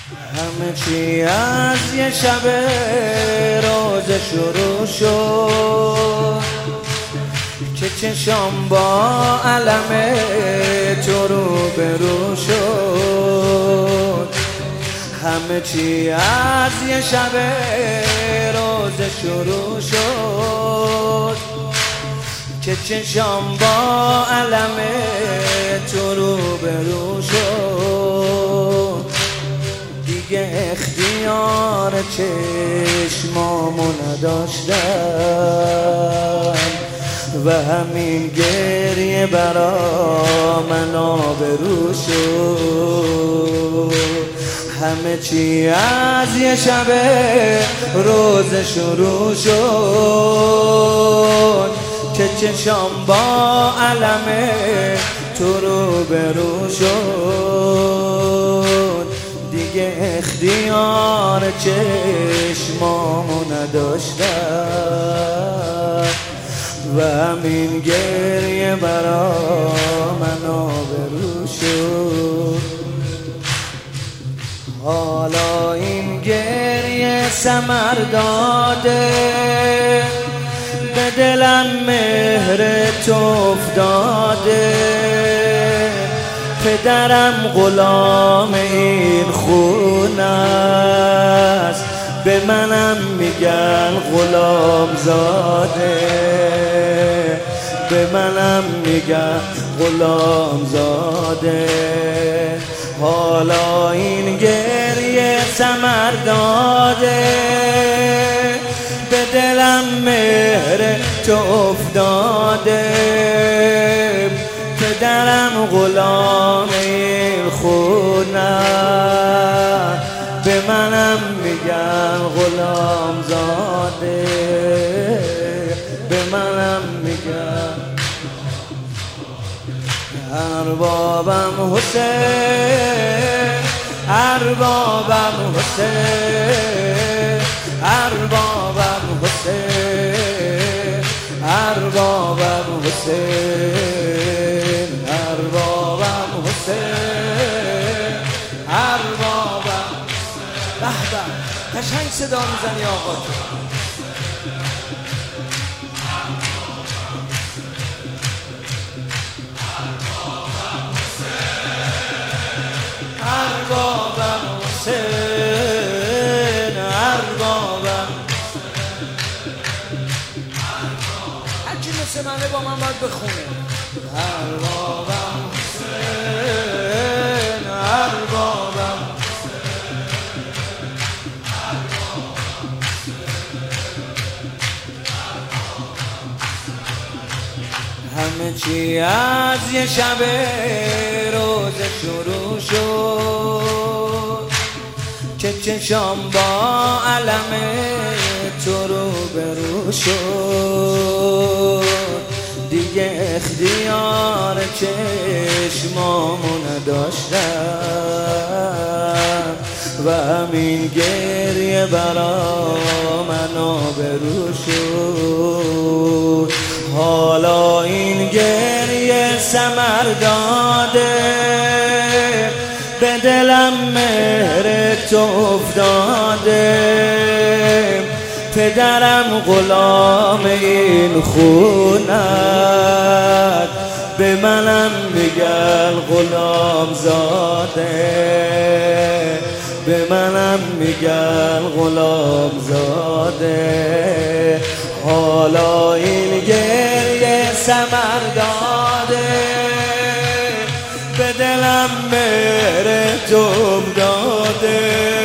همه چی از یه شب روز شروع شد که چشام با علم تو رو برو شد. همه چی از یه شب روز شروع شد که چشام با علم تو رو برو شد. دیگه اختیار چشمامو نداشتم و همین گریه برا من آبرو شد. همه چی از یه شب روز شروع شد که چشام با علم تو رو برو شد. دیگه اختیار چشمامو نداشتم و همین گریه برا من آبرو شد. حالا این گریه ثمر داده، به دلم مهر تو افتاده. پدرم غلام این خونه است، به منم میگن غلام زاده. به منم میگن غلام زاده. حالا این گریه ثمر داده، به دلم مهر تو افتاده. پدرم غلام این خونه، به منم میگن غلام زاده. به منم میگن اربابم حسین، اربابم حسین، اربابم حسین، اربابم حسین، اربابم حسین، اربابم. به به قشنگ صدا میزنی آقا تو. اربابم حسین، اربابم. هرچی مثل منه با من باید بخونه. اربابم حسین، اربابم. همه چی از یه شب روز شروع شد که چشام با علم تو رو برو شد. دیگه اختیار چشمامو نداشتم و همین گریه برا من آبرو شد. حالا این گریه ثمر داده، به دلم مهر تو افتاده. پدرم غلام این خونه، به منم میگن غلام زاده. به منم میگن غلام زاده. حالا این گریه ثمر داده، به دلم مهر تو داده.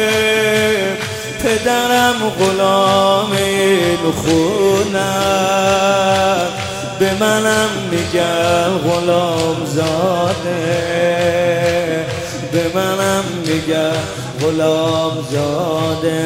پدرم غلام این خونه، به منم میگن غلام زاده. به منم میگن غلام زاده.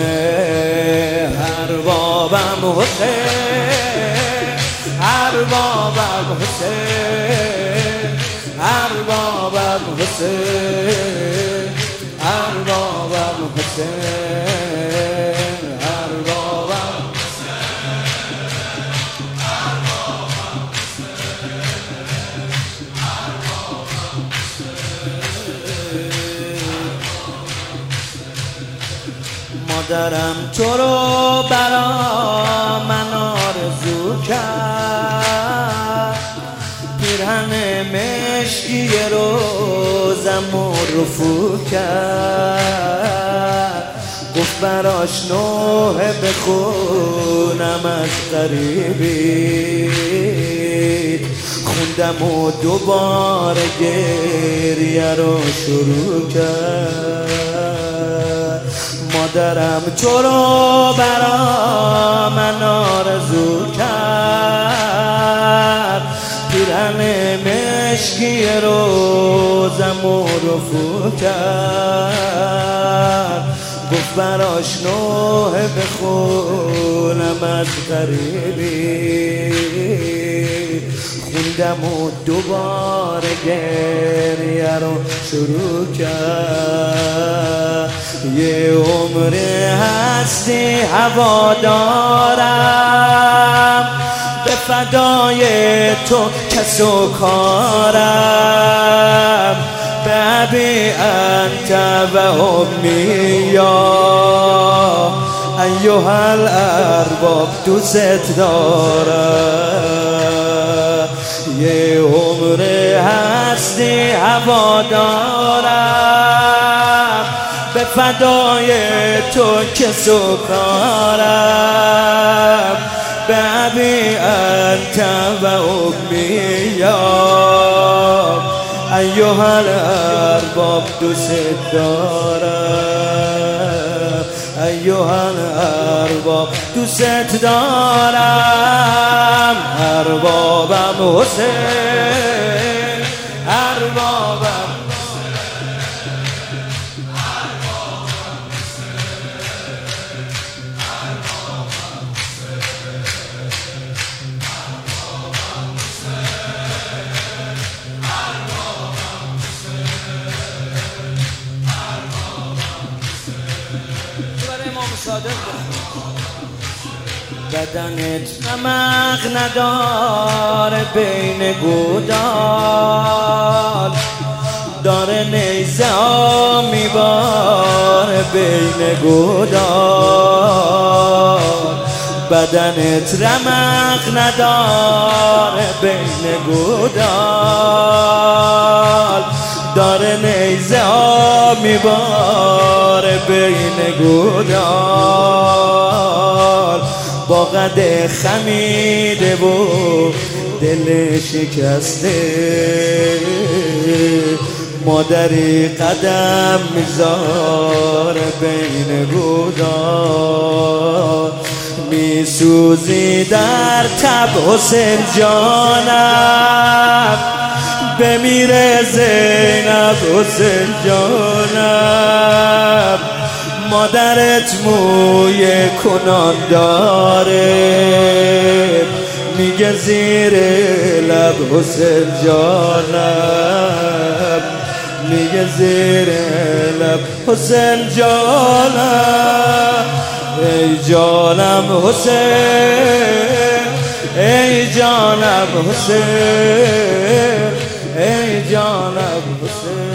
اربابم حسین، اربابم حسین، اربابم حسین، اربابم حسین، اربابم مادرم تو رو برا من آرزو کرد، پیرهن مشکی روزم و رفو کرد، گفت براش نوحه بخونم از غریبی، خوندم و دوباره گریه رو شروع کرد. مادرم تو رو برا من آرزو کرد، پیرهن مشکی روزم و رفو کرد، گفت براش نوحه بخونم از غریبی، خوندم و دوباره گریه رو شروع کرد. یه عمر هستی هوادارم، به فدای تو کس و کارم، به ابی انت و امی یا ایها الارباب دوست دارم. یه عمر هستی هوادارم، به فدای تو کس و کارم، به ابی انت و امی یا ایها الارباب دوست دارم، ایها الارباب دوست دارم. اربابم حسین، اربابم بدنت نمق نداره بین گودال، داره نیزه ها میباره بین گودال. بدنت رمق نداره بین گودال، داره نیزه ها میباره بین گودال. با قد خمیده و دل شکسته، مادری قدم میذاره بین گودال. میسوزی در تب حسین جانم، بمیره زینب حسین جانم. مادرت موی کنان داره، میگه زیر لب حسین جانم، میگه زیر لب حسین جانم. ای جانم حسین، ای جانم حسین، ای جانم حسین.